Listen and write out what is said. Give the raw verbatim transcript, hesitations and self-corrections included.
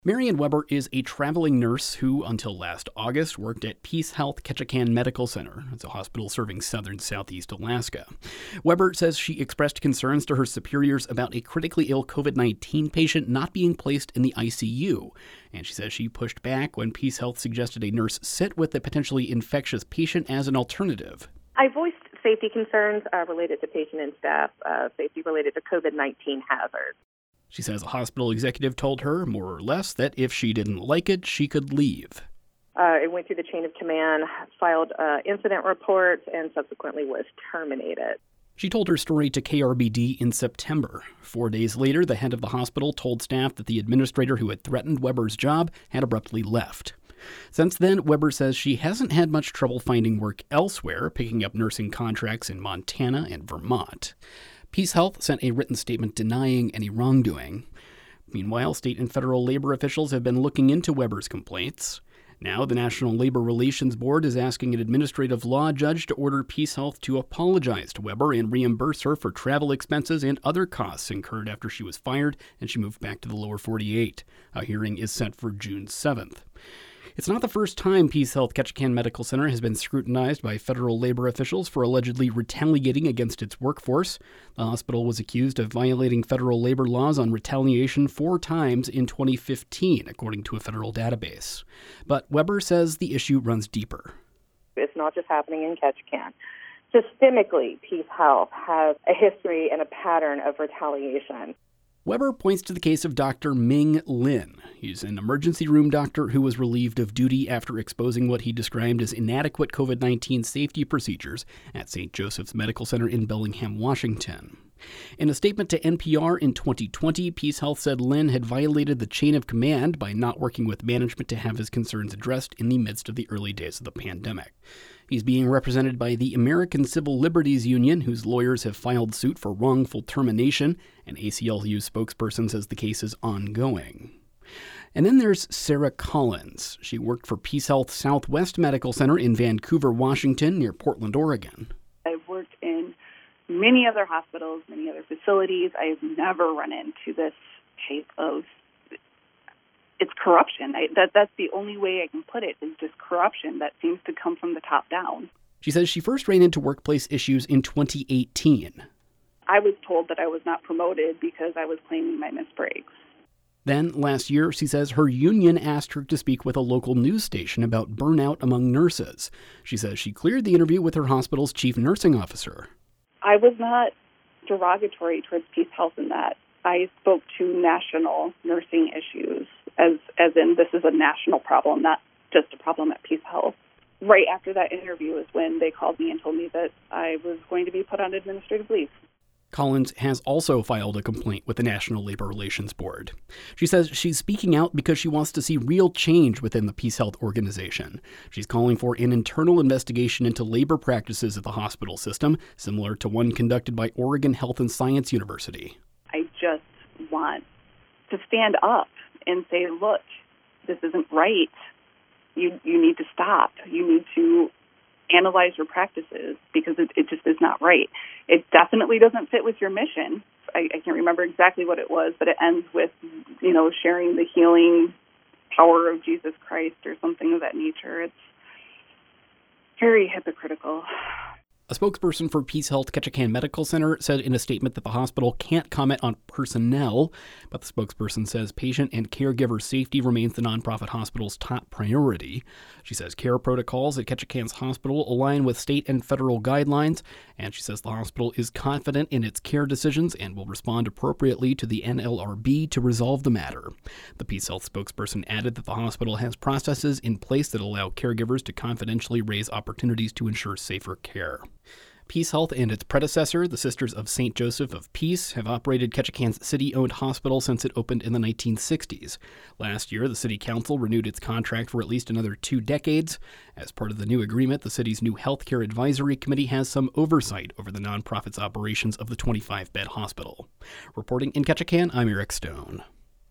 Marion Weber is a traveling nurse who, until last August, worked at Peace Health Ketchikan Medical Center. It's a hospital serving southern southeast Alaska. Weber says she expressed concerns to her superiors about a critically ill covid nineteen patient not being placed in the I C U. And she says she pushed back when Peace Health suggested a nurse sit with the potentially infectious patient as an alternative. I voiced safety concerns uh, related to patient and staff, uh, safety related to covid nineteen hazards. She says a hospital executive told her, more or less, that if she didn't like it, she could leave. Uh, it went through the chain of command, filed uh, incident reports, and subsequently was terminated. She told her story to K R B D in September. Four days later, the head of the hospital told staff that the administrator who had threatened Weber's job had abruptly left. Since then, Weber says she hasn't had much trouble finding work elsewhere, picking up nursing contracts in Montana and Vermont. Peace Health sent a written statement denying any wrongdoing. Meanwhile, state and federal labor officials have been looking into Weber's complaints. Now, the National Labor Relations Board is asking an administrative law judge to order Peace Health to apologize to Weber and reimburse her for travel expenses and other costs incurred after she was fired and she moved back to the lower forty-eight. A hearing is set for June seventh. It's not the first time Peace Health Ketchikan Medical Center has been scrutinized by federal labor officials for allegedly retaliating against its workforce. The hospital was accused of violating federal labor laws on retaliation four times in twenty fifteen, according to a federal database. But Weber says the issue runs deeper. It's not just happening in Ketchikan. Systemically, Peace Health has a history and a pattern of retaliation. Weber points to the case of Doctor Ming Lin. He's an emergency room doctor who was relieved of duty after exposing what he described as inadequate covid nineteen safety procedures at Saint Joseph's Medical Center in Bellingham, Washington. In a statement to N P R in twenty twenty, Peace Health said Lin had violated the chain of command by not working with management to have his concerns addressed in the midst of the early days of the pandemic. He's being represented by the American Civil Liberties Union, whose lawyers have filed suit for wrongful termination. An A C L U spokesperson says the case is ongoing. And then there's Sarah Collins. She worked for Peace Health Southwest Medical Center in Vancouver, Washington, near Portland, Oregon. I've worked in many other hospitals, many other facilities. I've never run into this type of, it's corruption. I, that That's the only way I can put it, is just corruption that seems to come from the top down. She says she first ran into workplace issues in twenty eighteen. I was told that I was not promoted because I was claiming my missed breaks. Then, last year, she says her union asked her to speak with a local news station about burnout among nurses. She says she cleared the interview with her hospital's chief nursing officer. I was not derogatory towards Peace Health in that. I spoke to national nursing issues, as as in this is a national problem, not just a problem at Peace Health. Right after that interview is when they called me and told me that I was going to be put on administrative leave. Collins has also filed a complaint with the National Labor Relations Board. She says she's speaking out because she wants to see real change within the Peace Health organization. She's calling for an internal investigation into labor practices at the hospital system, similar to one conducted by Oregon Health and Science University. I just want to stand up and say, look, this isn't right. You you need to stop. You need to analyze your practices because it, it just is not right. It definitely doesn't fit with your mission. I, I can't remember exactly what it was, but it ends with, you know, sharing the healing power of Jesus Christ or something of that nature. It's very hypocritical. A spokesperson for Peace Health Ketchikan Medical Center said in a statement that the hospital can't comment on personnel, but the spokesperson says patient and caregiver safety remains the nonprofit hospital's top priority. She says care protocols at Ketchikan's hospital align with state and federal guidelines, and she says the hospital is confident in its care decisions and will respond appropriately to the N L R B to resolve the matter. The Peace Health spokesperson added that the hospital has processes in place that allow caregivers to confidentially raise opportunities to ensure safer care. Peace Health and its predecessor, the Sisters of Saint Joseph of Peace, have operated Ketchikan's city-owned hospital since it opened in the nineteen sixties. Last year, the city council renewed its contract for at least another two decades. As part of the new agreement, the city's new healthcare advisory committee has some oversight over the nonprofit's operations of the twenty-five bed hospital. Reporting in Ketchikan, I'm Eric Stone.